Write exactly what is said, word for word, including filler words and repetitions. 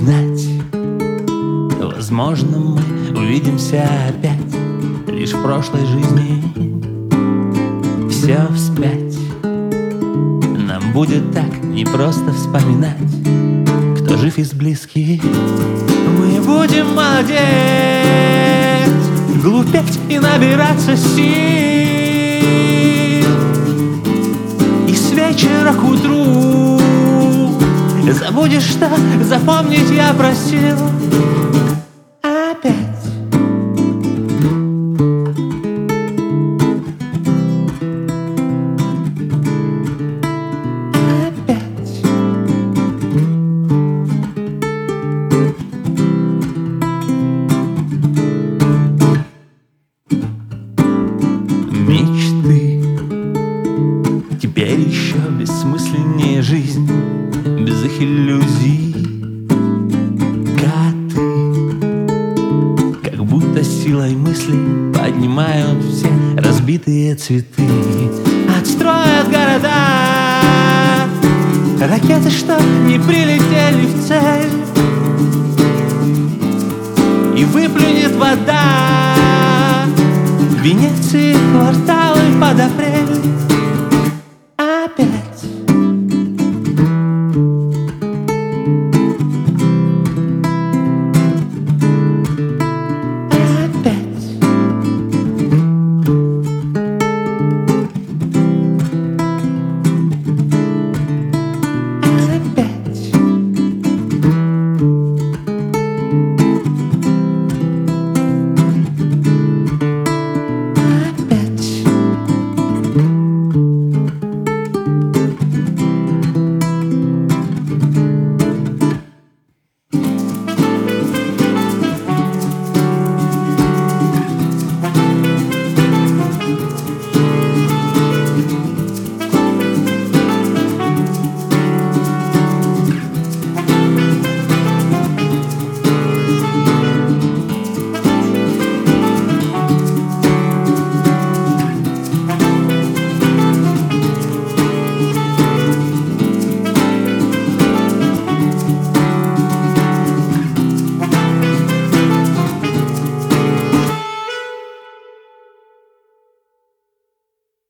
знать. Возможно, мы увидимся опять, лишь в прошлой жизни все вспять. Нам будет так непросто вспоминать, кто жив из близких. Мы будем молодеть, глупеть и набираться сил, и с вечера к утру забудешь, что запомнить я просил. Опять. Мечты теперь еще бессмысленнее жизнь, без их иллюзий. Коты, как будто силой мысли, поднимают все разбитые цветы. Отстроят города, ракеты, что не прилетели в цель, и выплюнет вода в Венеции кварталы под апрель.